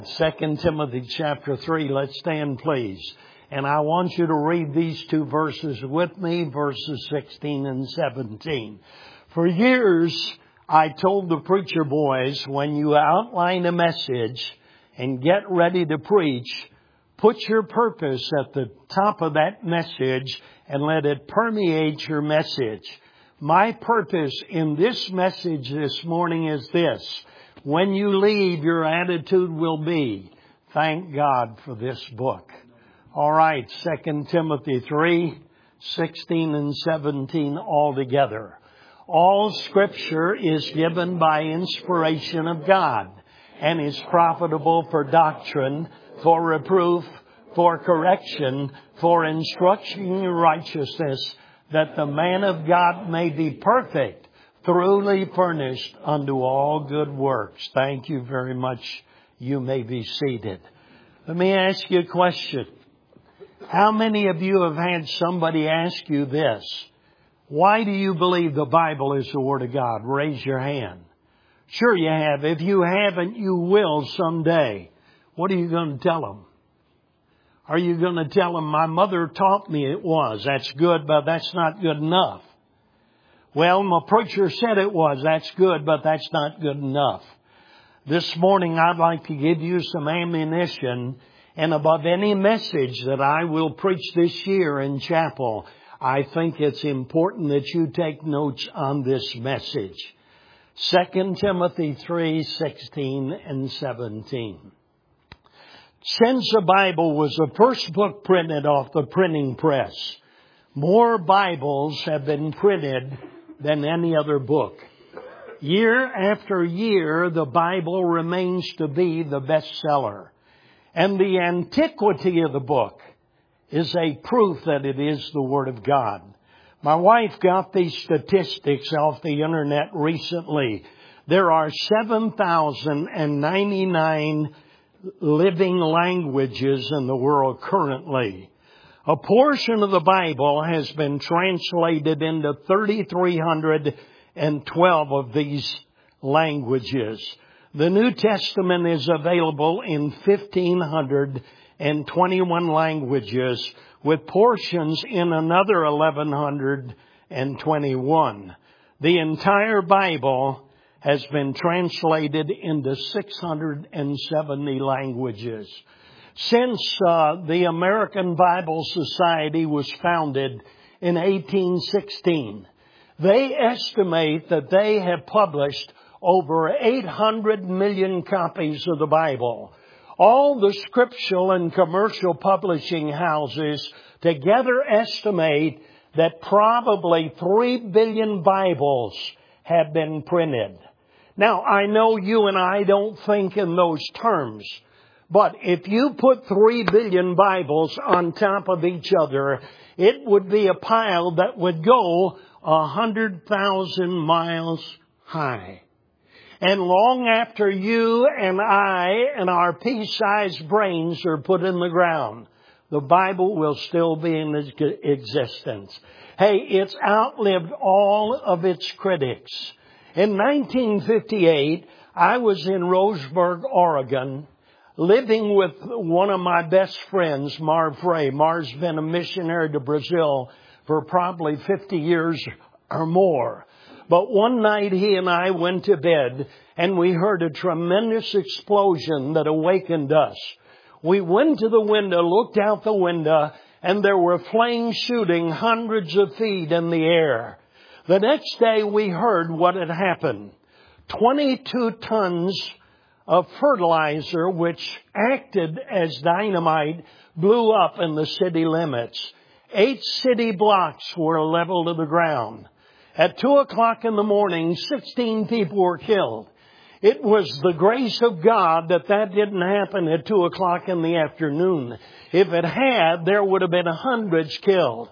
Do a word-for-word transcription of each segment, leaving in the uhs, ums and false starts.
Second Timothy chapter three. Let's stand, please. And I want you to read these two verses with me, verses sixteen and seventeen. For years, I told the preacher boys, when you outline a message and get ready to preach, put your purpose at the top of that message and let it permeate your message. My purpose in this message this morning is this. When you leave, your attitude will be, thank God for this book. All right, Second Timothy three, sixteen and seventeen all together. All Scripture is given by inspiration of God and is profitable for doctrine, for reproof, for correction, for instruction in righteousness, that the man of God may be perfect, thoroughly furnished unto all good works. Thank you very much. You may be seated. Let me ask you a question. How many of you have had somebody ask you this? Why do you believe the Bible is the Word of God? Raise your hand. Sure you have. If you haven't, you will someday. What are you going to tell them? Are you going to tell them, my mother taught me it was? That's good, but that's not good enough. Well, my preacher said it was. That's good, but that's not good enough. This morning, I'd like to give you some ammunition. And above any message that I will preach this year in chapel, I think it's important that you take notes on this message. Second Timothy three, sixteen and seventeen. Since the Bible was the first book printed off the printing press, more Bibles have been printed than any other book. Year after year, the Bible remains to be the bestseller. And the antiquity of the book is a proof that it is the Word of God. My wife got these statistics off the internet recently. There are seven thousand ninety-nine living languages in the world currently. A portion of the Bible has been translated into three thousand three hundred twelve of these languages. The New Testament is available in one thousand five hundred twenty-one languages, with portions in another one thousand one hundred twenty-one. The entire Bible has been translated into six hundred seventy languages. Since uh, the American Bible Society was founded in eighteen sixteen, they estimate that they have published over eight hundred million copies of the Bible. All the scriptural and commercial publishing houses together estimate that probably three billion Bibles have been printed. Now, I know you and I don't think in those terms, but if you put three billion Bibles on top of each other, it would be a pile that would go one hundred thousand miles high. And long after you and I and our pea-sized brains are put in the ground, the Bible will still be in existence. Hey, it's outlived all of its critics. In nineteen fifty-eight, I was in Roseburg, Oregon, living with one of my best friends, Marv Frey. Marv's been a missionary to Brazil for probably fifty years or more. But one night he and I went to bed and we heard a tremendous explosion that awakened us. We went to the window, looked out the window, and there were flames shooting hundreds of feet in the air. The next day we heard what had happened. twenty-two tons of fertilizer, which acted as dynamite, blew up in the city limits. Eight city blocks were leveled to the ground. At two o'clock in the morning, sixteen people were killed. It was the grace of God that that didn't happen at two o'clock in the afternoon. If it had, there would have been hundreds killed.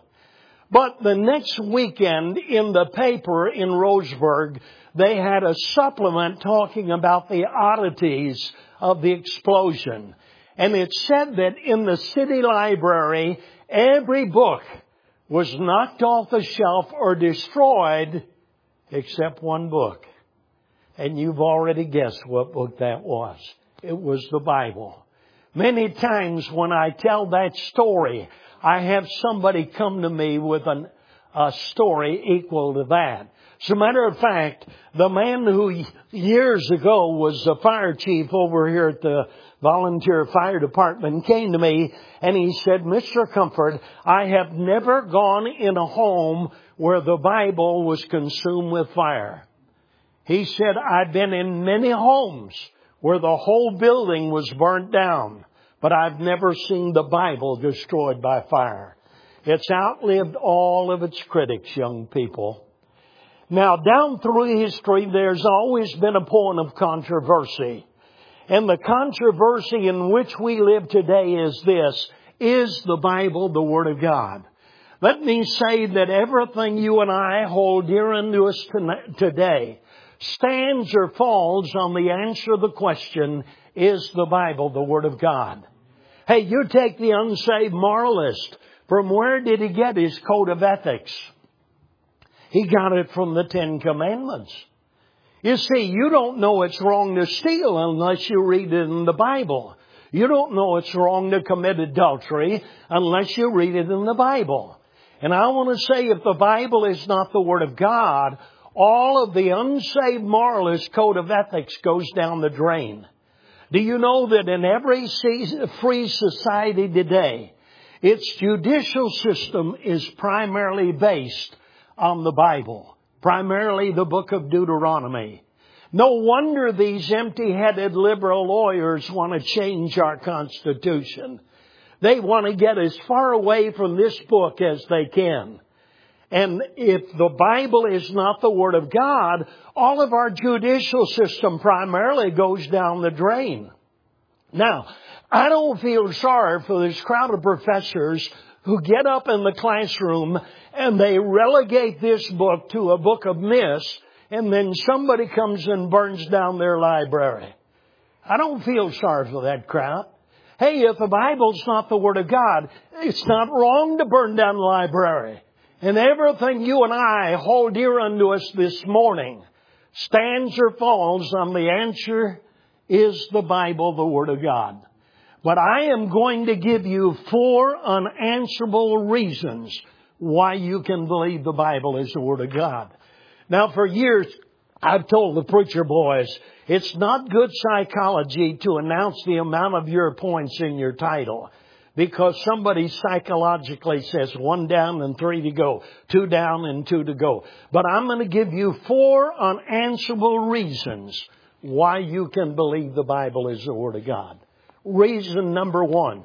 But the next weekend in the paper in Roseburg, they had a supplement talking about the oddities of the explosion. And it said that in the city library, every book was knocked off the shelf or destroyed except one book. And you've already guessed what book that was. It was the Bible. Many times when I tell that story, I have somebody come to me with an, a story equal to that. As a matter of fact, the man who years ago was the fire chief over here at the volunteer fire department came to me and he said, Mister Comfort, I have never gone in a home where the Bible was consumed with fire. He said, I've been in many homes where the whole building was burnt down, but I've never seen the Bible destroyed by fire. It's outlived all of its critics, young people. Now, down through history, there's always been a point of controversy. And the controversy in which we live today is this: is the Bible the Word of God? Let me say that everything you and I hold dear unto us today stands or falls on the answer to the question, is the Bible the Word of God? Hey, you take the unsaved moralist. From where did he get his code of ethics? He got it from the Ten Commandments. You see, you don't know it's wrong to steal unless you read it in the Bible. You don't know it's wrong to commit adultery unless you read it in the Bible. And I want to say, if the Bible is not the Word of God, all of the unsaved moralist code of ethics goes down the drain. Do you know that in every free society today, its judicial system is primarily based on the Bible, primarily the book of Deuteronomy? No wonder these empty-headed liberal lawyers want to change our Constitution. They want to get as far away from this book as they can. And if the Bible is not the Word of God, all of our judicial system primarily goes down the drain. Now, I don't feel sorry for this crowd of professors who get up in the classroom and they relegate this book to a book of myths, and then somebody comes and burns down their library. I don't feel sorry for that crowd. Hey, if the Bible's not the Word of God, it's not wrong to burn down the library. And everything you and I hold dear unto us this morning stands or falls on the answer, is the Bible the Word of God? But I am going to give you four unanswerable reasons why you can believe the Bible is the Word of God. Now, for years, I've told the preacher boys, it's not good psychology to announce the amount of your points in your title, because somebody psychologically says one down and three to go, two down and two to go. But I'm going to give you four unanswerable reasons why you can believe the Bible is the Word of God. Reason number one,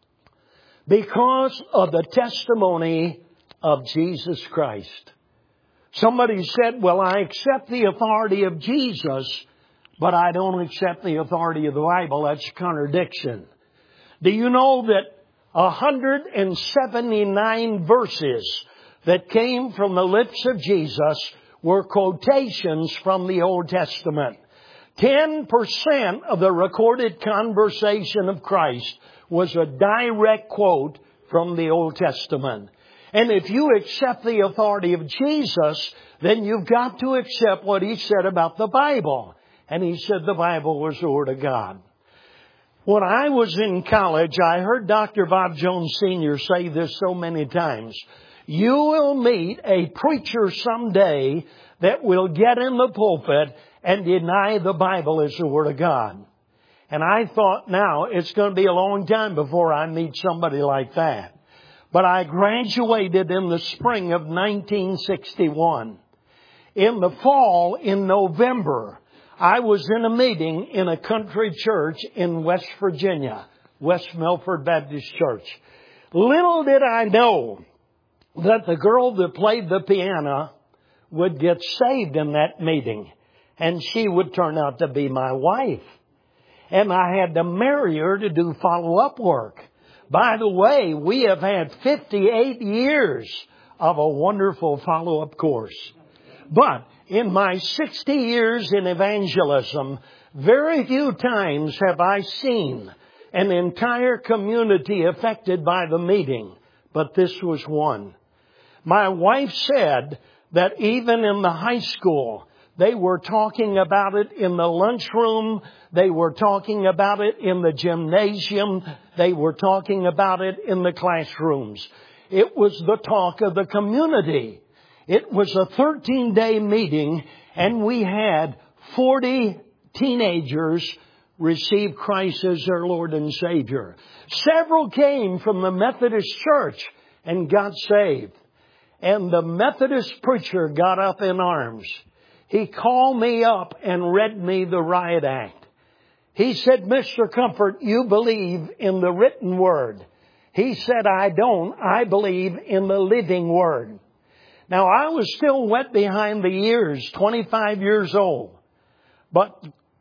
because of the testimony of Jesus Christ. Somebody said, well, I accept the authority of Jesus, but I don't accept the authority of the Bible. That's a contradiction. Do you know that one hundred seventy-nine verses that came from the lips of Jesus were quotations from the Old Testament? ten percent of the recorded conversation of Christ was a direct quote from the Old Testament. And if you accept the authority of Jesus, then you've got to accept what He said about the Bible. And He said the Bible was the Word of God. When I was in college, I heard Doctor Bob Jones Senior say this so many times. You will meet a preacher someday that will get in the pulpit and deny the Bible is the Word of God. And I thought, now, it's going to be a long time before I meet somebody like that. But I graduated in the spring of nineteen sixty-one. In the fall, in November, I was in a meeting in a country church in West Virginia, West Milford Baptist Church. Little did I know that the girl that played the piano would get saved in that meeting, and she would turn out to be my wife. And I had to marry her to do follow-up work. By the way, we have had fifty-eight years of a wonderful follow-up course. But in my sixty years in evangelism, very few times have I seen an entire community affected by the meeting. But this was one. My wife said that even in the high school, They were talking about it in the lunchroom. They were talking about it in the gymnasium. They were talking about it in the classrooms. It was the talk of the community. It was a thirteen-day meeting, and we had forty teenagers receive Christ as their Lord and Savior. Several came from the Methodist Church and got saved. And the Methodist preacher got up in arms. He called me up and read me the riot act. He said, Mister Comfort, you believe in the written word. He said, I don't. I believe in the living word. Now, I was still wet behind the ears, twenty-five years old. But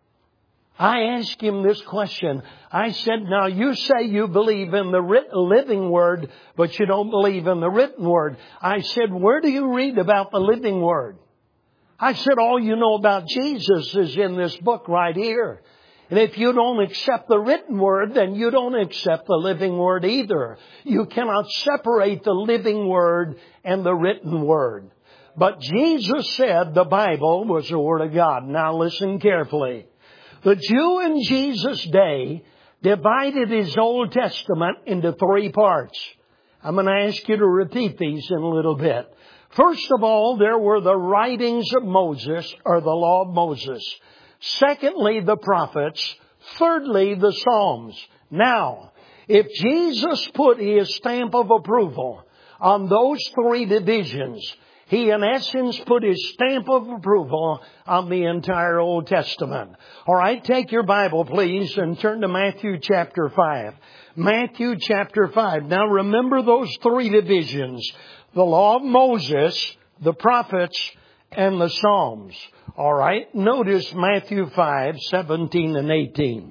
I asked him this question. I said, now you say you believe in the writ- living word, but you don't believe in the written word. I said, where do you read about the living word? I said, all you know about Jesus is in this book right here. And if you don't accept the written word, then you don't accept the living word either. You cannot separate the living word and the written word. But Jesus said the Bible was the Word of God. Now listen carefully. The Jew in Jesus' day divided his Old Testament into three parts. I'm going to ask you to repeat these in a little bit. First of all, there were the writings of Moses, or the law of Moses. Secondly, the prophets. Thirdly, the Psalms. Now, if Jesus put His stamp of approval on those three divisions, He, in essence, put His stamp of approval on the entire Old Testament. All right, take your Bible, please, and turn to Matthew chapter five. Matthew chapter five. Now, remember those three divisions. The law of Moses, the prophets, and the Psalms. All right, notice Matthew five, seventeen and eighteen.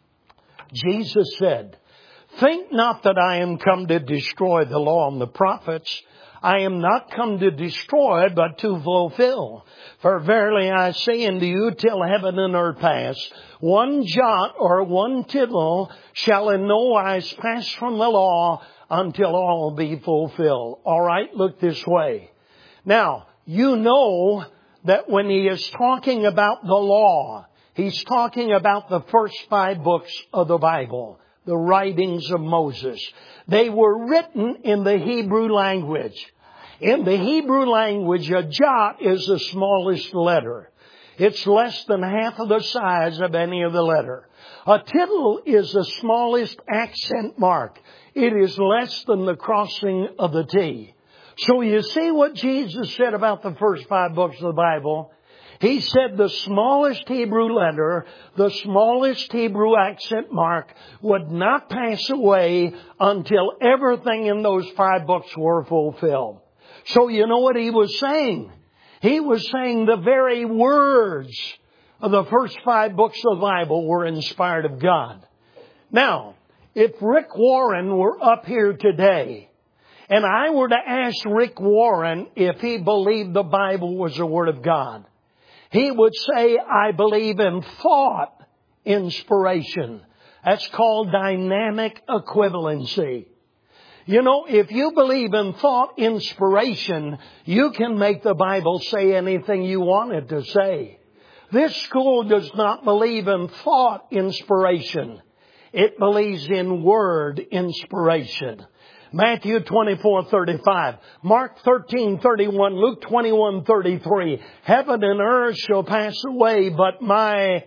Jesus said, think not that I am come to destroy the law and the prophets. I am not come to destroy, but to fulfill. For verily I say unto you, till heaven and earth pass, one jot or one tittle shall in no wise pass from the law until all be fulfilled. All right, look this way. Now, you know that when he is talking about the law, he's talking about the first five books of the Bible, the writings of Moses. They were written in the Hebrew language. In the Hebrew language, a jot is the smallest letter. It's less than half of the size of any other letter. A tittle is the smallest accent mark. It is less than the crossing of the T. So you see what Jesus said about the first five books of the Bible? He said the smallest Hebrew letter, the smallest Hebrew accent mark would not pass away until everything in those five books were fulfilled. So you know what he was saying? He was saying the very words of the first five books of the Bible were inspired of God. Now, if Rick Warren were up here today, and I were to ask Rick Warren if he believed the Bible was the Word of God, he would say, I believe in thought inspiration. That's called dynamic equivalency. You know, if you believe in thought inspiration, you can make the Bible say anything you want it to say. This school does not believe in thought inspiration. It believes in word inspiration. Matthew twenty-four thirty-five, Mark thirteen thirty-one, Luke twenty-one thirty-three. Heaven and earth shall pass away, but my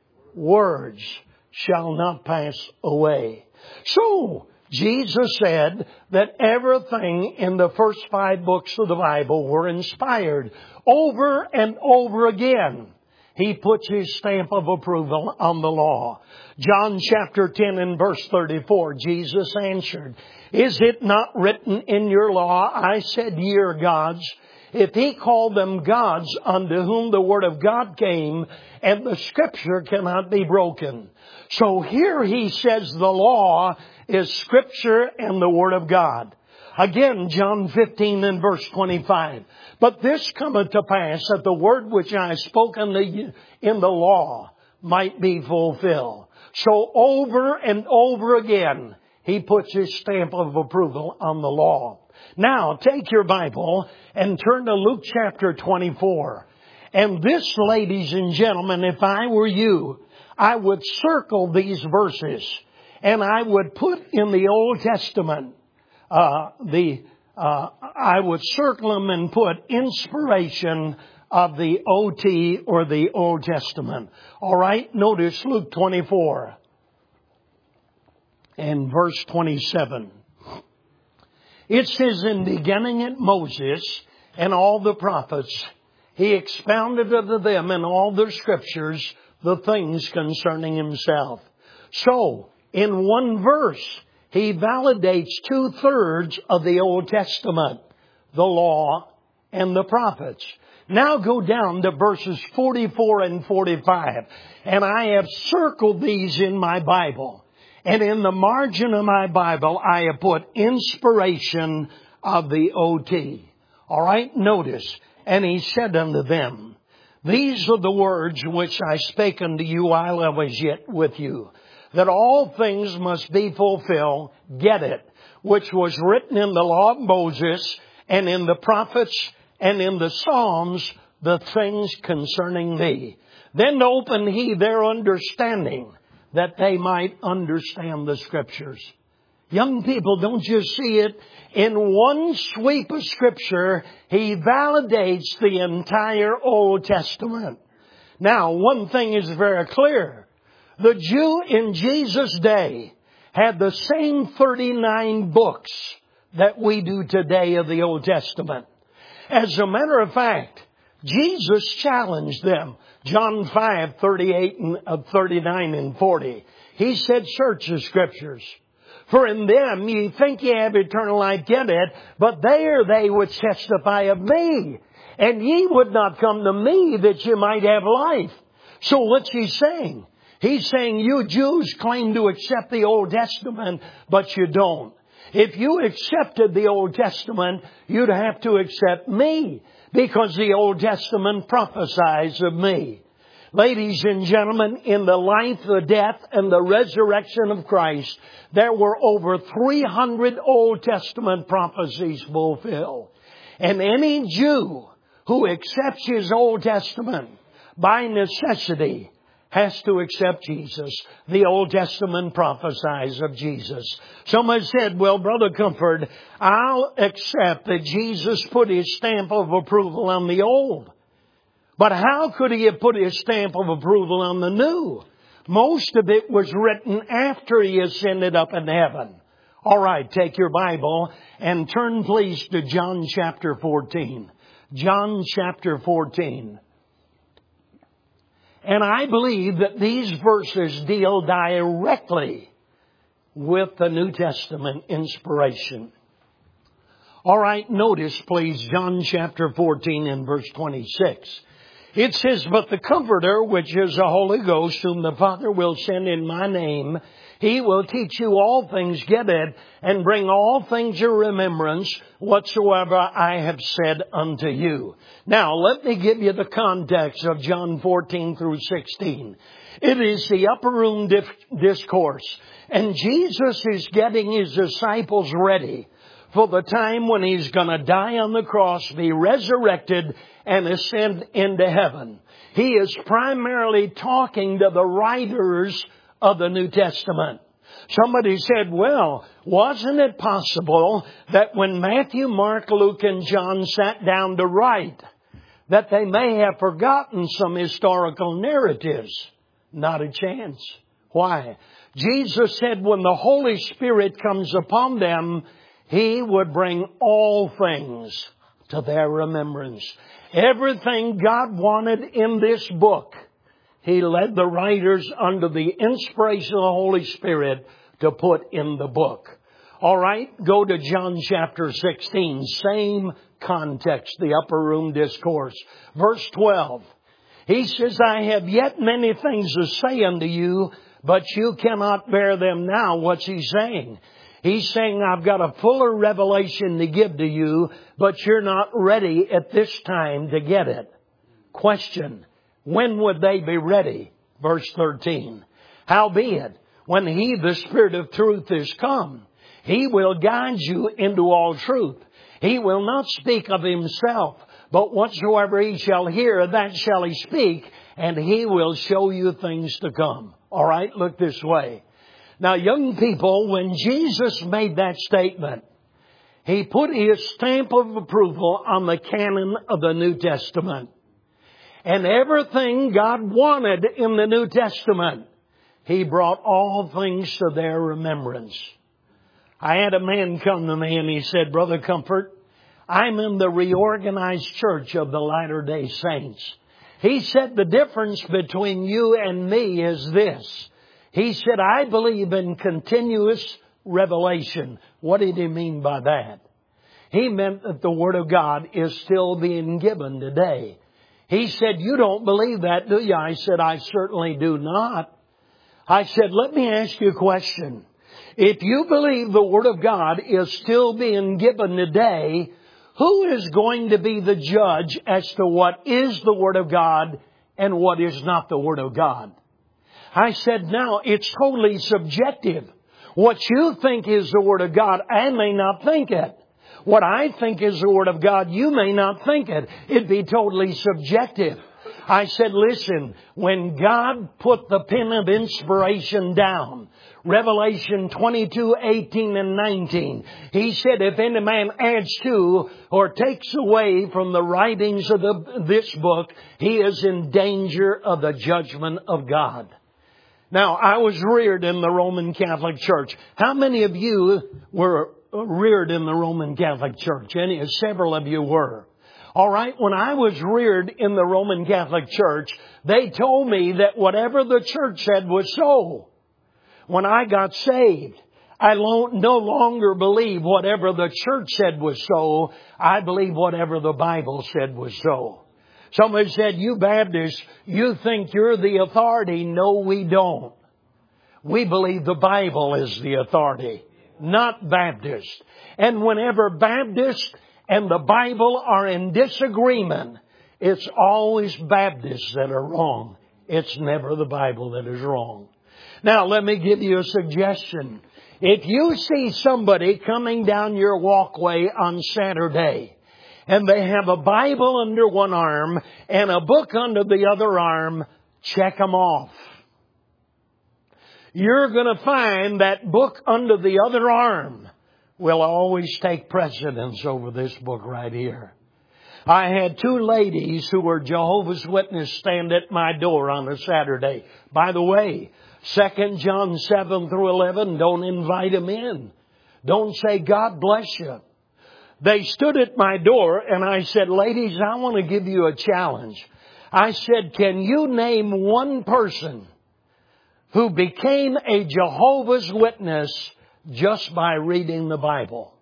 words shall not pass away. So, Jesus said that everything in the first five books of the Bible were inspired. Over and over again, He puts His stamp of approval on the law. John chapter ten and verse thirty-four, Jesus answered, is it not written in your law, I said ye are gods? If He called them gods unto whom the word of God came, and the scripture cannot be broken. So here He says the law is scripture and the word of God. Again, John fifteen and verse twenty-five. But this cometh to pass that the word which I spoke in the, in the law might be fulfilled. So over and over again, He puts His stamp of approval on the law. Now, take your Bible and turn to Luke chapter twenty-four. And this, ladies and gentlemen, if I were you, I would circle these verses and I would put in the Old Testament, uh, the, uh, I would circle them and put inspiration of the O T or the Old Testament. All right. Notice Luke twenty-four and verse twenty-seven. It says, in beginning at Moses and all the prophets, he expounded unto them in all the scriptures the things concerning himself. So, in one verse, he validates two-thirds of the Old Testament, the law and the prophets. Now go down to verses forty-four and forty-five. And I have circled these in my Bible. And in the margin of my Bible, I have put inspiration of the O T. All right, notice. And he said unto them, these are the words which I spake unto you while I was yet with you, that all things must be fulfilled, get it, which was written in the law of Moses and in the prophets and in the Psalms, the things concerning me. Then opened he their understanding, that they might understand the Scriptures. Young people, don't just see it. In one sweep of Scripture, he validates the entire Old Testament. Now, one thing is very clear. The Jew in Jesus' day had the same thirty-nine books that we do today of the Old Testament. As a matter of fact, Jesus challenged them. John five, thirty-eight and thirty-nine and forty. He said, search the Scriptures. For in them ye think ye have eternal life, get it, but there they which testify of me. And ye would not come to me that ye might have life. So what's he saying? He's saying you Jews claim to accept the Old Testament, but you don't. If you accepted the Old Testament, you'd have to accept me, because the Old Testament prophesies of me. Ladies and gentlemen, in the life, the death, and the resurrection of Christ, there were over three hundred Old Testament prophecies fulfilled. And any Jew who accepts his Old Testament by necessity has to accept Jesus. The Old Testament prophesies of Jesus. Someone said, well, Brother Comfort, I'll accept that Jesus put his stamp of approval on the Old. But how could he have put his stamp of approval on the New? Most of it was written after he ascended up in heaven. All right, take your Bible and turn please to John chapter fourteen. John chapter fourteen. And I believe that these verses deal directly with the New Testament inspiration. All right, notice please John chapter fourteen and verse twenty-six. It says, but the Comforter, which is the Holy Ghost, whom the Father will send in my name, he will teach you all things, get it, and bring all things to remembrance, whatsoever I have said unto you. Now, let me give you the context of John fourteen through sixteen. It is the upper room discourse, and Jesus is getting his disciples ready for the time when he's going to die on the cross, be resurrected, and ascend into heaven. He is primarily talking to the writers of the New Testament. Somebody said, well, wasn't it possible that when Matthew, Mark, Luke, and John sat down to write, that they may have forgotten some historical narratives? Not a chance. Why? Jesus said when the Holy Spirit comes upon them, he would bring all things to their remembrance. Everything God wanted in this book, he led the writers under the inspiration of the Holy Spirit to put in the book. All right, go to John chapter sixteen. Same context, the upper room discourse. Verse twelve. He says, I have yet many things to say unto you, but you cannot bear them now. What's he saying? He's saying, I've got a fuller revelation to give to you, but you're not ready at this time to get it. Question, when would they be ready? Verse thirteen. Howbeit, when he, the Spirit of truth, is come, he will guide you into all truth. He will not speak of himself, But whatsoever he shall hear, that shall he speak, and he will show you things to come. All right, look this way. Now, young people, when Jesus made that statement, he put his stamp of approval on the canon of the New Testament. And everything God wanted in the New Testament, he brought all things to their remembrance. I had a man come to me and he said, Brother Comfort, I'm in the reorganized church of the Latter-day Saints. He said, the difference between you and me is this. He said, I believe in continuous revelation. What did he mean by that? He meant that the Word of God is still being given today. He said, you don't believe that, do you? I said, I certainly do not. I said, let me ask you a question. If you believe the Word of God is still being given today, who is going to be the judge as to what is the Word of God and what is not the Word of God? I said, now, it's totally subjective. What you think is the Word of God, I may not think it. What I think is the Word of God, you may not think it. It'd be totally subjective. I said, listen, when God put the pen of inspiration down, Revelation twenty-two, eighteen and nineteen, He said, if any man adds to or takes away from the writings of the, this book, he is in danger of the judgment of God. Now, I was reared in the Roman Catholic Church. How many of you were reared in the Roman Catholic Church? Any, several of you were. All right, when I was reared in the Roman Catholic Church, they told me that whatever the church said was so. When I got saved, I no longer believe whatever the church said was so. I believe whatever the Bible said was so. Somebody said, you Baptists, you think you're the authority. No, we don't. We believe the Bible is the authority, not Baptist. And whenever Baptist and the Bible are in disagreement, it's always Baptists that are wrong. It's never the Bible that is wrong. Now, let me give you a suggestion. If you see somebody coming down your walkway on Saturday, and they have a Bible under one arm and a book under the other arm, check them off. You're going to find that book under the other arm will always take precedence over this book right here. I had two ladies who were Jehovah's Witnesses stand at my door on a Saturday. By the way, Second John seven through eleven, don't invite them in. Don't say, God bless you. They stood at my door and I said, ladies, I want to give you a challenge. I said, can you name one person who became a Jehovah's Witness just by reading the Bible?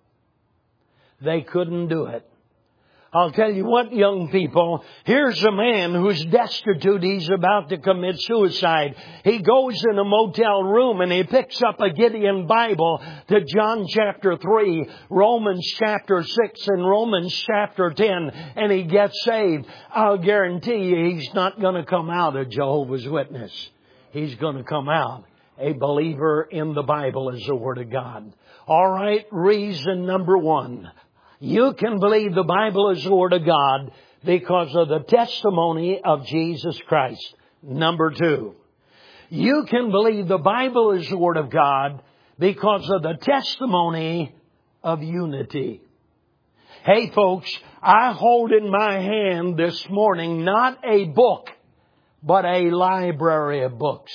They couldn't do it. I'll tell you what, young people, here's a man who's destitute. He's about to commit suicide. He goes in a motel room and he picks up a Gideon Bible to John chapter three, Romans chapter six, and Romans chapter ten, and he gets saved. I'll guarantee you he's not going to come out a Jehovah's Witness. He's going to come out a believer in the Bible as the Word of God. All right, reason number one. You can believe the Bible is the Word of God because of the testimony of Jesus Christ. Number two, you can believe the Bible is the Word of God because of the testimony of unity. Hey folks, I hold in my hand this morning not a book, but a library of books.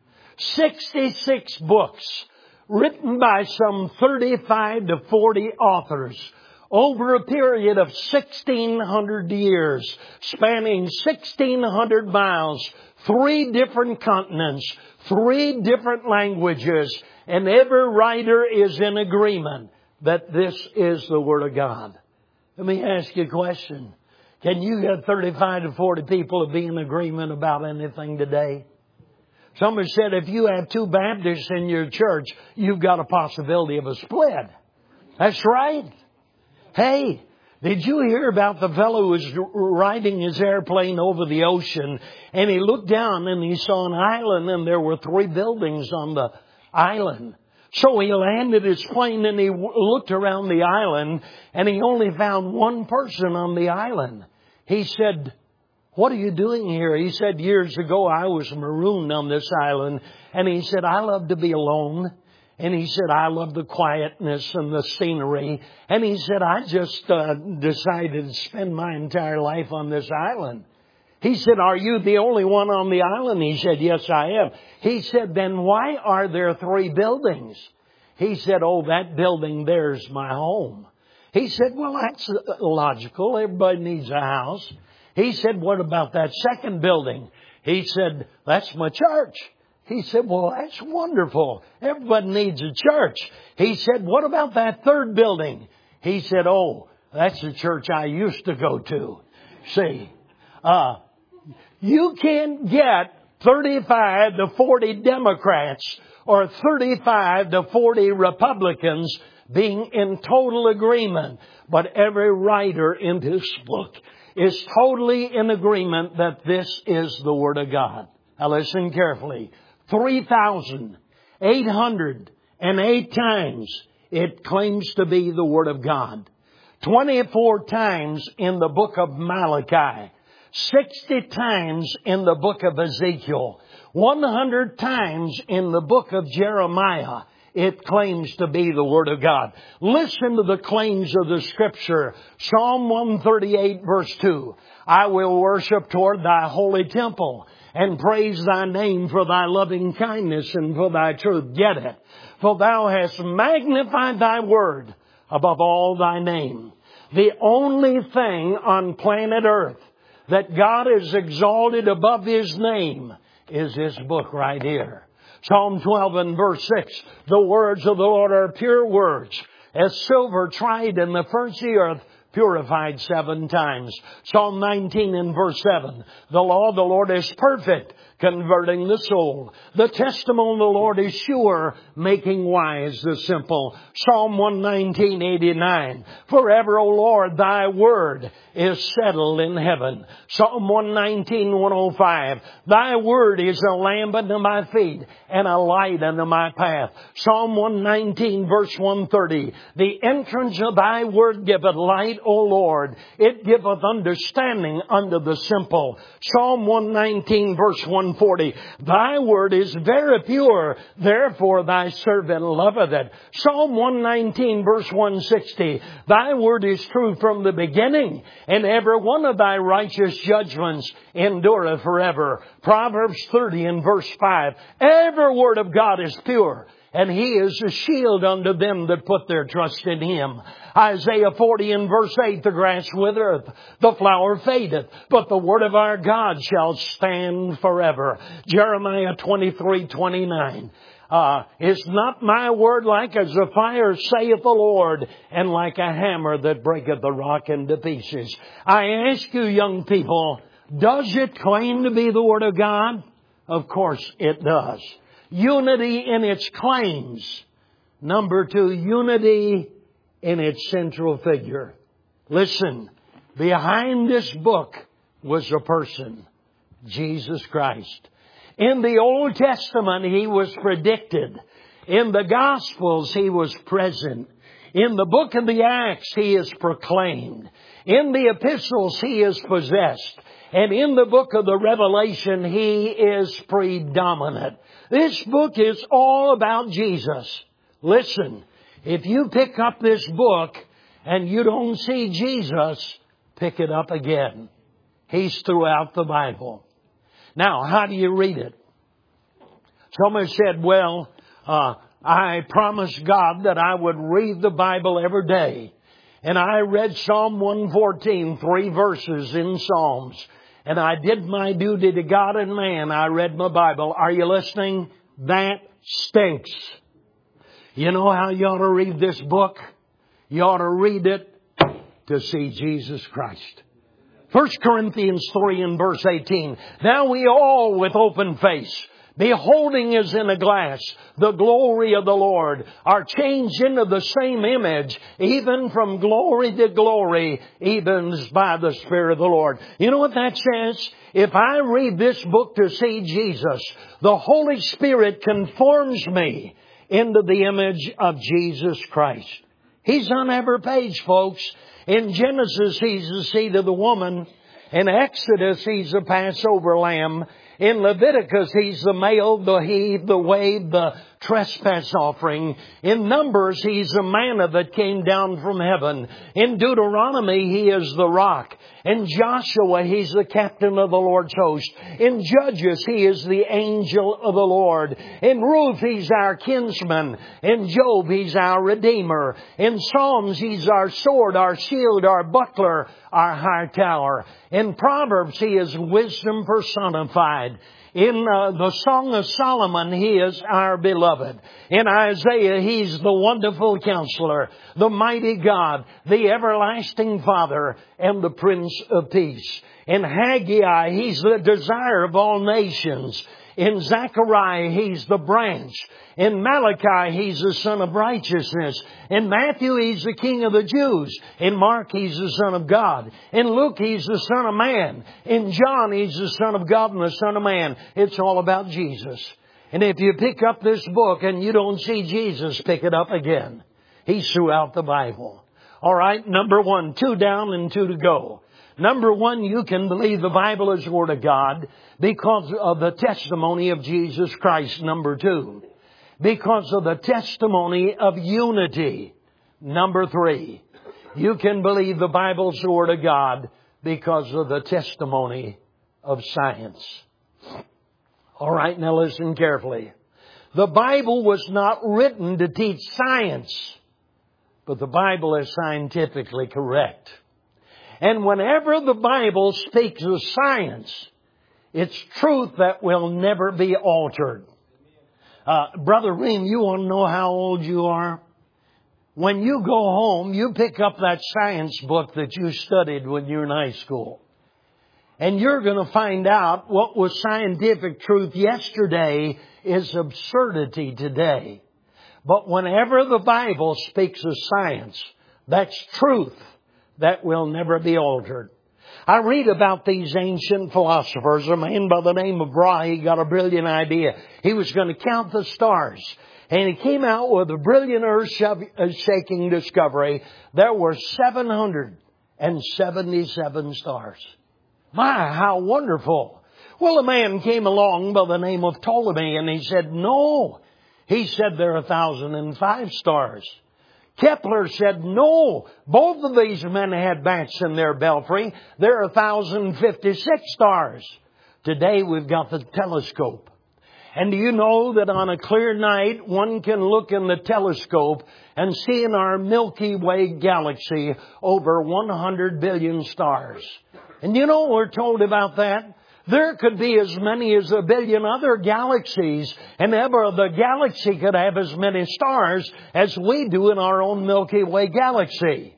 sixty-six books written by some thirty-five to forty authors over a period of sixteen hundred years, spanning sixteen hundred miles, three different continents, three different languages, and every writer is in agreement that this is the Word of God. Let me ask you a question. Can you get thirty-five to forty people to be in agreement about anything today? Somebody said if you have two Baptists in your church, you've got a possibility of a split. That's right. Hey, did you hear about the fellow who was riding his airplane over the ocean and he looked down and he saw an island and there were three buildings on the island. So he landed his plane and he looked around the island and he only found one person on the island. He said, what are you doing here? He said, years ago I was marooned on this island. And he said, I love to be alone. And he said, I love the quietness and the scenery. And he said, I just uh, decided to spend my entire life on this island. He said, are you the only one on the island? He said, yes, I am. He said, then why are there three buildings? He said, oh, that building there's my home. He said, well, that's logical. Everybody needs a house. He said, what about that second building? He said, that's my church. He said, well, that's wonderful. Everybody needs a church. He said, what about that third building? He said, oh, that's the church I used to go to. See, uh, you can't get thirty-five to forty Democrats or thirty-five to forty Republicans being in total agreement. But every writer in this book is totally in agreement that this is the Word of God. Now listen carefully. three thousand eight hundred eight times it claims to be the Word of God. twenty-four times in the book of Malachi. sixty times in the book of Ezekiel. one hundred times in the book of Jeremiah. It claims to be the Word of God. Listen to the claims of the Scripture. Psalm one thirty-eight verse two. I will worship toward thy holy temple and praise thy name for thy loving kindness and for thy truth. Get it. For thou hast magnified thy word above all thy name. The only thing on planet earth that God is exalted above His name is this book right here. Psalm twelve and verse six, the words of the Lord are pure words, as silver tried in the furnace earth, purified seven times. Psalm nineteen and verse seven, the law of the Lord is perfect, converting the soul. The testimony of the Lord is sure, making wise the simple. Psalm one nineteen, eighty-nine, forever, O Lord, thy word is settled in heaven. Psalm one nineteen, one oh five, thy word is a lamp unto my feet and a light unto my path. Psalm one nineteen, verse one thirty, the entrance of thy word giveth light, O Lord. It giveth understanding unto the simple. Psalm one nineteen, verse one forty, thy word is very pure, therefore thy servant loveth it. Psalm one nineteen, verse one sixty, thy word is true from the beginning, and every one of thy righteous judgments endureth forever. Proverbs thirty and verse five, every word of God is pure, and He is a shield unto them that put their trust in Him. Isaiah forty and verse eight, the grass withereth, the flower fadeth, but the word of our God shall stand forever. Jeremiah twenty-three, twenty-nine. Uh, is not my word like as a fire, saith the Lord, and like a hammer that breaketh the rock into pieces? I ask you, young people, does it claim to be the Word of God? Of course it does. Unity in its claims. Number two, unity in its central figure. Listen, behind this book was a person, Jesus Christ. In the Old Testament, He was predicted. In the Gospels, He was present. In the book of the Acts, He is proclaimed. In the epistles, He is possessed. And in the book of the Revelation, He is predominant. This book is all about Jesus. Listen, if you pick up this book and you don't see Jesus, pick it up again. He's throughout the Bible. Now, how do you read it? Somebody said, well, uh, I promised God that I would read the Bible every day. And I read Psalm one fourteen, three verses in Psalms. And I did my duty to God and man. I read my Bible. Are you listening? That stinks. You know how you ought to read this book? You ought to read it to see Jesus Christ. First Corinthians three and verse eighteen. Now we all with open face, beholding as in a glass the glory of the Lord, are changed into the same image, even from glory to glory, even as by the Spirit of the Lord. You know what that says? If I read this book to see Jesus, the Holy Spirit conforms me into the image of Jesus Christ. He's on every page, folks. In Genesis, He's the seed of the woman. In Exodus, He's the Passover lamb. In Leviticus, He's the male, the heave, the wave, the trespass offering. In Numbers, He's the manna that came down from heaven. In Deuteronomy, He is the rock. In Joshua, He's the captain of the Lord's host. In Judges, He is the angel of the Lord. In Ruth, He's our kinsman. In Job, He's our redeemer. In Psalms, He's our sword, our shield, our buckler, our high tower. In Proverbs, He is wisdom personified. In uh, the Song of Solomon, He is our beloved. In Isaiah, He's the wonderful counselor, the mighty God, the everlasting Father, and the Prince of Peace. In Haggai, He's the desire of all nations. In Zechariah, He's the branch. In Malachi, He's the Son of righteousness. In Matthew, He's the King of the Jews. In Mark, He's the Son of God. In Luke, He's the Son of Man. In John, He's the Son of God and the Son of Man. It's all about Jesus. And if you pick up this book and you don't see Jesus, pick it up again. He's throughout the Bible. All right, number one, two down and two to go. Number one, you can believe the Bible is the Word of God because of the testimony of Jesus Christ. Number two, because of the testimony of unity. Number three, you can believe the Bible is the Word of God because of the testimony of science. All right, now listen carefully. The Bible was not written to teach science, but the Bible is scientifically correct. And whenever the Bible speaks of science, it's truth that will never be altered. Uh, Brother Reem, you want to know how old you are? When you go home, you pick up that science book that you studied when you were in high school. And you're going to find out what was scientific truth yesterday is absurdity today. But whenever the Bible speaks of science, that's truth that will never be altered. I read about these ancient philosophers. A man by the name of Brahe got a brilliant idea. He was going to count the stars. And he came out with a brilliant earth-shaking discovery. There were seven hundred seventy-seven stars. My, how wonderful. Well, a man came along by the name of Ptolemy and he said, no. He said there are one thousand five stars. Kepler said, no, both of these men had bats in their belfry. There are one thousand fifty-six stars. Today we've got the telescope. And do you know that on a clear night, one can look in the telescope and see in our Milky Way galaxy over one hundred billion stars. And you know what we're told about that? There could be as many as a billion other galaxies, and ever the galaxy could have as many stars as we do in our own Milky Way galaxy.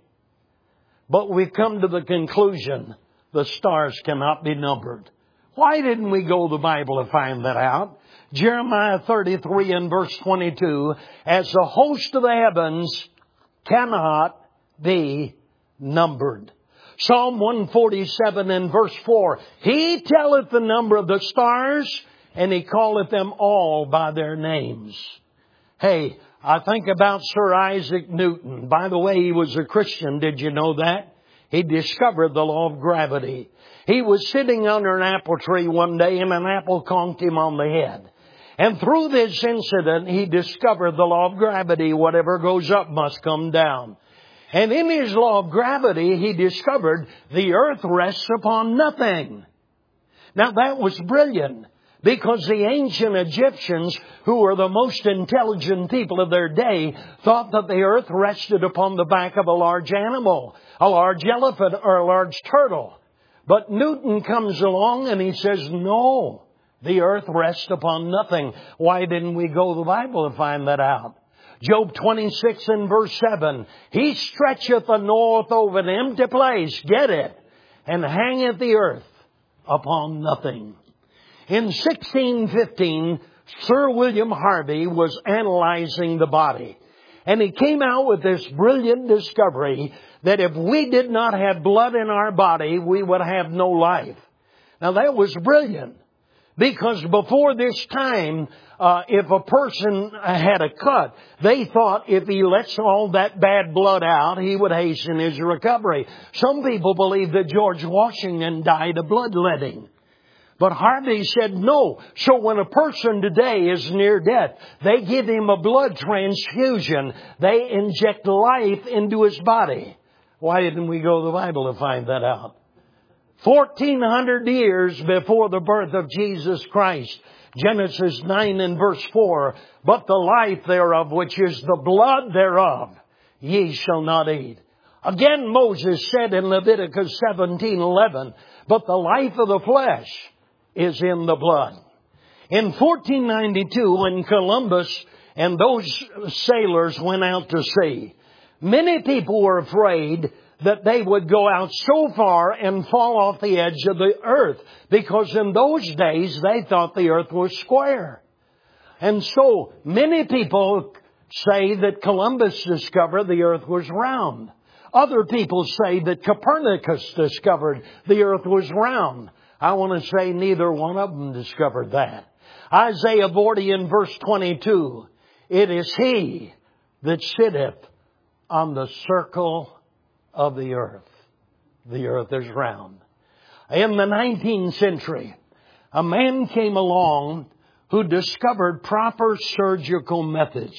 But we've come to the conclusion the stars cannot be numbered. Why didn't we go to the Bible to find that out? Jeremiah thirty-three and verse twenty-two, as the host of the heavens cannot be numbered. Psalm one forty-seven and verse four, He telleth the number of the stars, and He calleth them all by their names. Hey, I think about Sir Isaac Newton. By the way, he was a Christian. Did you know that? He discovered the law of gravity. He was sitting under an apple tree one day, and an apple conked him on the head. And through this incident, he discovered the law of gravity. Whatever goes up must come down. And in his law of gravity, he discovered the earth rests upon nothing. Now that was brilliant, because the ancient Egyptians, who were the most intelligent people of their day, thought that the earth rested upon the back of a large animal, a large elephant or a large turtle. But Newton comes along and he says, no, the earth rests upon nothing. Why didn't we go to the Bible to find that out? Job twenty-six and verse seven, He stretcheth the north over an empty place, get it, and hangeth the earth upon nothing. In sixteen fifteen, Sir William Harvey was analyzing the body. And he came out with this brilliant discovery that if we did not have blood in our body, we would have no life. Now that was brilliant, because before this time, uh, if a person had a cut, they thought if he lets all that bad blood out, he would hasten his recovery. Some people believe that George Washington died of bloodletting. But Harvey said no. So when a person today is near death, they give him a blood transfusion. They inject life into his body. Why didn't we go to the Bible to find that out? fourteen hundred years before the birth of Jesus Christ. Genesis nine and verse four. But the life thereof, which is the blood thereof, ye shall not eat. Again Moses said in Leviticus seventeen eleven, but the life of the flesh is in the blood. In fourteen ninety-two, when Columbus and those sailors went out to sea, many people were afraid that they would go out so far and fall off the edge of the earth, because in those days they thought the earth was square. And so many people say that Columbus discovered the earth was round. Other people say that Copernicus discovered the earth was round. I want to say neither one of them discovered that. Isaiah forty in verse twenty-two. It is He that sitteth on the circle of the earth. The earth is round. In the nineteenth century, a man came along who discovered proper surgical methods.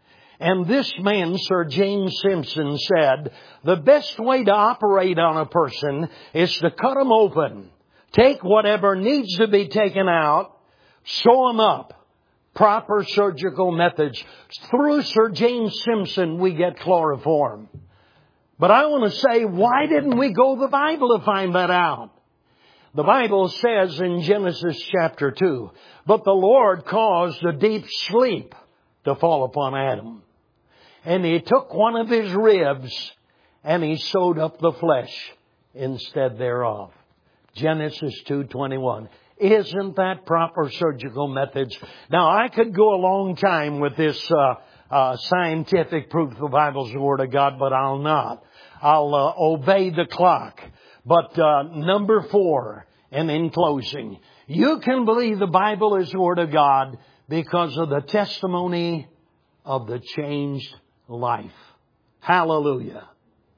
And this man, Sir James Simpson, said, the best way to operate on a person is to cut them open. Take whatever needs to be taken out, sew them up. Proper surgical methods. Through Sir James Simpson, we get chloroform. But I want to say, why didn't we go to the Bible to find that out? The Bible says in Genesis chapter two, but the Lord caused a deep sleep to fall upon Adam. And He took one of his ribs and He sewed up the flesh instead thereof. Genesis two twenty-one. Isn't that proper surgical methods? Now, I could go a long time with this uh, uh, scientific proof the Bible's the Word of God, but I'll not. I'll uh, obey the clock. But uh, number four, and in closing, you can believe the Bible is the Word of God because of the testimony of the changed life. Hallelujah.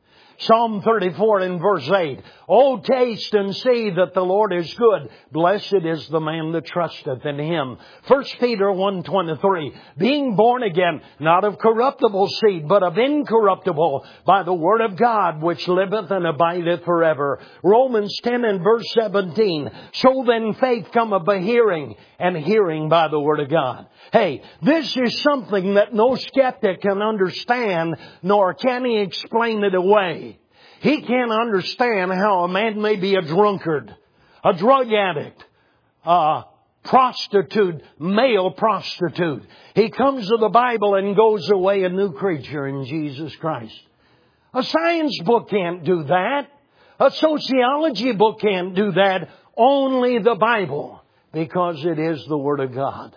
Psalm thirty-four in verse eight. Oh, taste and see that the Lord is good. Blessed is the man that trusteth in Him. First Peter one twenty-three. Being born again, not of corruptible seed, but of incorruptible, by the word of God, which liveth and abideth forever. Romans ten and verse seventeen. So then faith cometh by hearing, and hearing by the word of God. Hey, this is something that no skeptic can understand, nor can he explain it away. He can't understand how a man may be a drunkard, a drug addict, a prostitute, male prostitute. He comes to the Bible and goes away a new creature in Jesus Christ. A science book can't do that. A sociology book can't do that. Only the Bible, because it is the Word of God.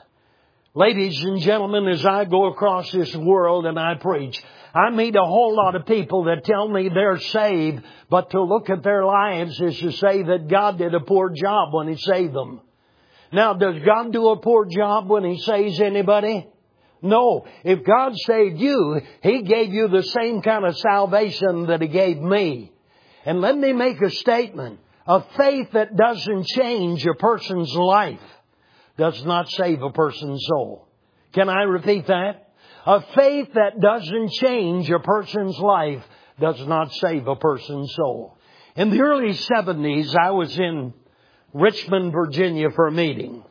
Ladies and gentlemen, as I go across this world and I preach, I meet a whole lot of people that tell me they're saved, but to look at their lives is to say that God did a poor job when He saved them. Now, does God do a poor job when He saves anybody? No. If God saved you, He gave you the same kind of salvation that He gave me. And let me make a statement. A faith that doesn't change a person's life does not save a person's soul. Can I repeat that? A faith that doesn't change a person's life does not save a person's soul. In the early seventies, I was in Richmond, Virginia for a meeting.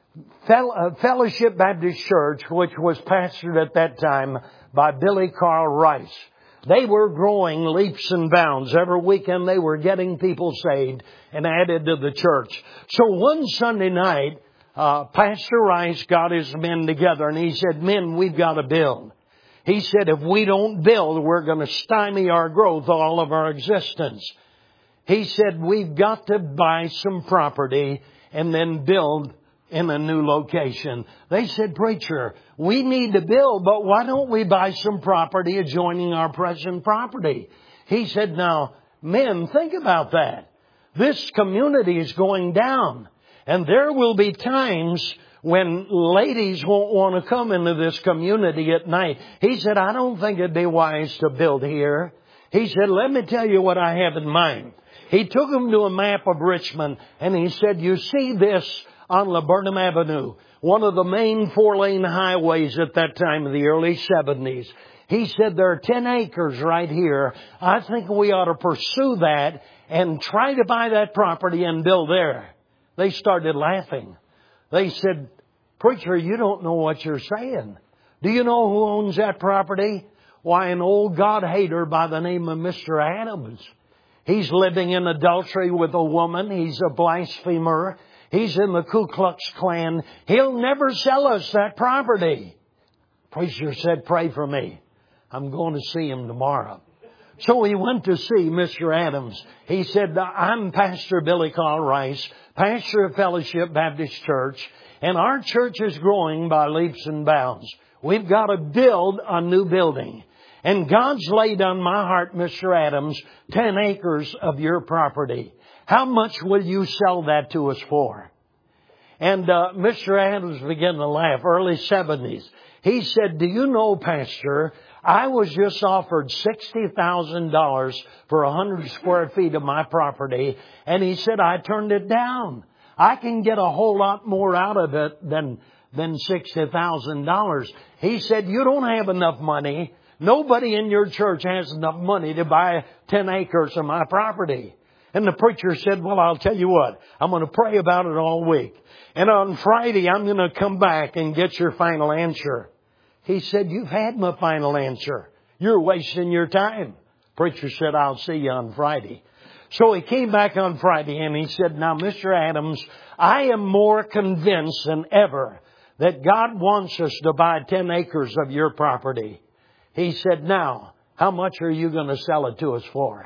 Fellowship Baptist Church, which was pastored at that time by Billy Carl Rice. They were growing leaps and bounds. Every weekend they were getting people saved and added to the church. So one Sunday night, Uh, Pastor Rice got his men together and he said, men, we've got to build. He said, if we don't build, we're going to stymie our growth, all of our existence. He said, we've got to buy some property and then build in a new location. They said, preacher, we need to build, but why don't we buy some property adjoining our present property? He said, now, men, think about that. This community is going down. And there will be times when ladies won't want to come into this community at night. He said, I don't think it'd be wise to build here. He said, let me tell you what I have in mind. He took them to a map of Richmond and he said, you see this on Laburnum Avenue, one of the main four-lane highways at that time in the early seventies. He said, there are ten acres right here. I think we ought to pursue that and try to buy that property and build there. They started laughing. They said, preacher, you don't know what you're saying. Do you know who owns that property? Why, an old God-hater by the name of Mister Adams. He's living in adultery with a woman. He's a blasphemer. He's in the Ku Klux Klan. He'll never sell us that property. Preacher said, pray for me. I'm going to see him tomorrow. So he went to see Mister Adams. He said, I'm Pastor Billy Carl Rice, pastor of Fellowship Baptist Church, and our church is growing by leaps and bounds. We've got to build a new building. And God's laid on my heart, Mister Adams, ten acres of your property. How much will you sell that to us for? And uh, Mister Adams began to laugh, early seventies. He said, do you know, Pastor, I was just offered sixty thousand dollars for one hundred square feet of my property. And he said, I turned it down. I can get a whole lot more out of it than, than sixty thousand dollars. He said, you don't have enough money. Nobody in your church has enough money to buy ten acres of my property. And the preacher said, well, I'll tell you what, I'm going to pray about it all week. And on Friday, I'm going to come back and get your final answer. He said, you've had my final answer. You're wasting your time. Preacher said, I'll see you on Friday. So he came back on Friday and he said, now, Mister Adams, I am more convinced than ever that God wants us to buy ten acres of your property. He said, now, how much are you going to sell it to us for?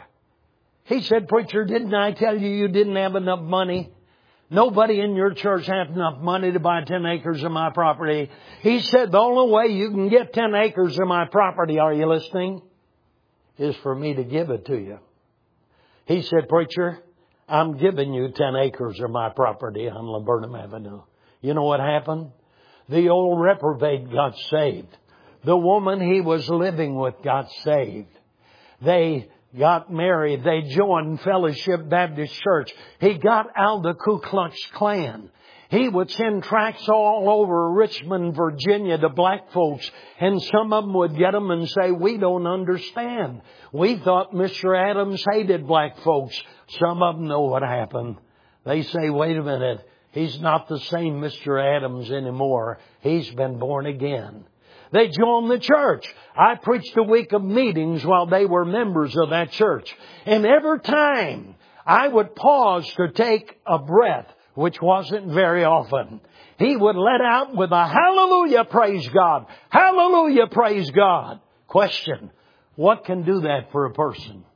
He said, preacher, didn't I tell you you didn't have enough money? Nobody in your church had enough money to buy ten acres of my property. He said, the only way you can get ten acres of my property, are you listening, is for me to give it to you. He said, preacher, I'm giving you ten acres of my property on Laburnum Avenue. You know what happened? The old reprobate got saved. The woman he was living with got saved. They got married. They joined Fellowship Baptist Church. He got out of the Ku Klux Klan. He would send tracts all over Richmond, Virginia to black folks. And some of them would get them and say, we don't understand. We thought Mister Adams hated black folks. Some of them know what happened. They say, wait a minute. He's not the same Mister Adams anymore. He's been born again. They joined the church. I preached a week of meetings while they were members of that church. And every time I would pause to take a breath, which wasn't very often, he would let out with a hallelujah, praise God. Hallelujah, praise God. Question, what can do that for a person?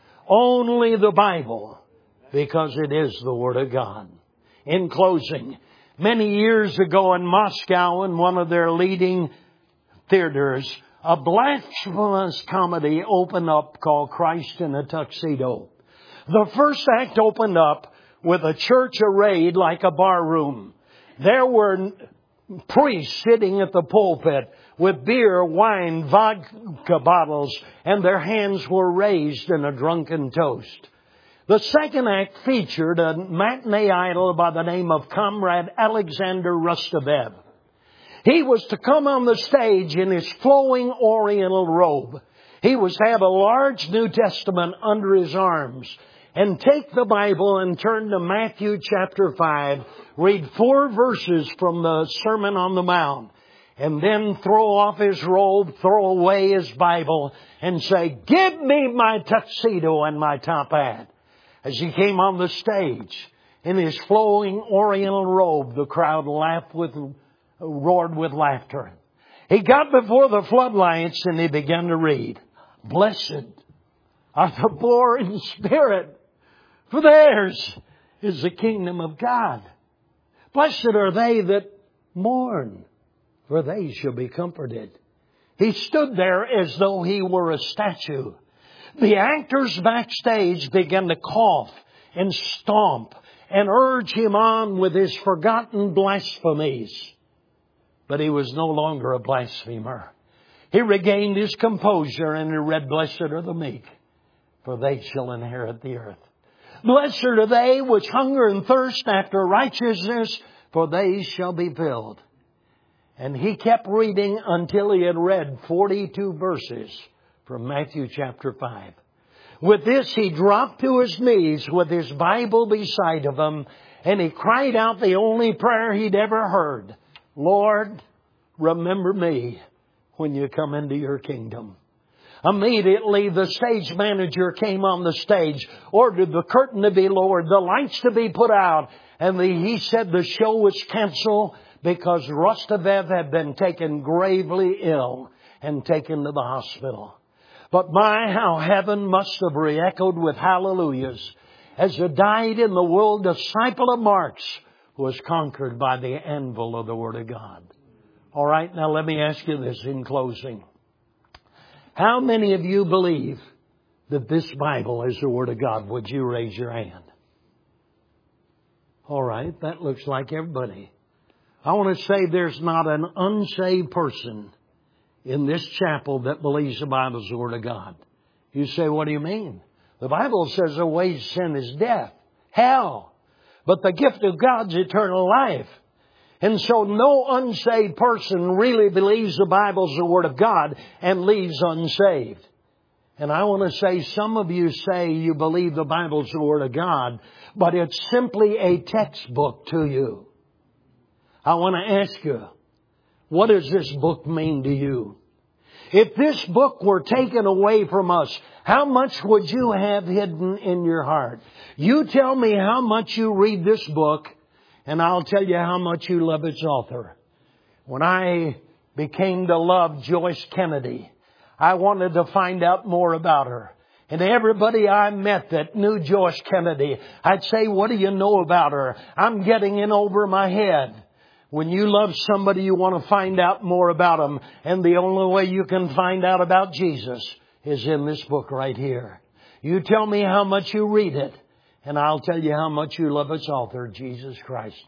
Only the Bible, because it is the Word of God. In closing, many years ago in Moscow, in one of their leading theaters, a blasphemous comedy opened up called Christ in a Tuxedo. The first act opened up with a church arrayed like a bar room. There were priests sitting at the pulpit with beer, wine, vodka bottles, and their hands were raised in a drunken toast. The second act featured a matinee idol by the name of Comrade Alexander Rustavev. He was to come on the stage in his flowing oriental robe. He was to have a large New Testament under his arms and take the Bible and turn to Matthew chapter five, read four verses from the Sermon on the Mount, and then throw off his robe, throw away his Bible, and say, give me my tuxedo and my top hat. As he came on the stage in his flowing oriental robe, the crowd laughed with roared with laughter. He got before the floodlights and he began to read, blessed are the poor in spirit, for theirs is the kingdom of God. Blessed are they that mourn, for they shall be comforted. He stood there as though he were a statue. The actors backstage began to cough and stomp and urge him on with his forgotten blasphemies. But he was no longer a blasphemer. He regained his composure and he read, "Blessed are the meek, for they shall inherit the earth. Blessed are they which hunger and thirst after righteousness, for they shall be filled." And he kept reading until he had read forty-two verses from Matthew chapter five. With this, he dropped to his knees with his Bible beside of him, and he cried out the only prayer he'd ever heard: "Lord, remember me when you come into your kingdom." Immediately, the stage manager came on the stage, ordered the curtain to be lowered, the lights to be put out, and the, he said the show was canceled because Rostovev had been taken gravely ill and taken to the hospital. But my, how heaven must have re-echoed with hallelujahs as he died in the world. Disciple of Mark's was conquered by the anvil of the Word of God. All right, now let me ask you this in closing. How many of you believe that this Bible is the Word of God? Would you raise your hand? All right, that looks like everybody. I want to say there's not an unsaved person in this chapel that believes the Bible is the Word of God. You say, what do you mean? The Bible says the wage of sin is death, hell. But the gift of God's eternal life. And so no unsaved person really believes the Bible's the Word of God and leaves unsaved. And I want to say, some of you say you believe the Bible's the Word of God, but it's simply a textbook to you. I want to ask you, what does this book mean to you? If this book were taken away from us, how much would you have hidden in your heart? You tell me how much you read this book, and I'll tell you how much you love its author. When I became to love Joyce Kennedy, I wanted to find out more about her. And everybody I met that knew Joyce Kennedy, I'd say, what do you know about her? I'm getting in over my head. When you love somebody, you want to find out more about them. And the only way you can find out about Jesus is in this book right here. You tell me how much you read it, and I'll tell you how much you love its author, Jesus Christ.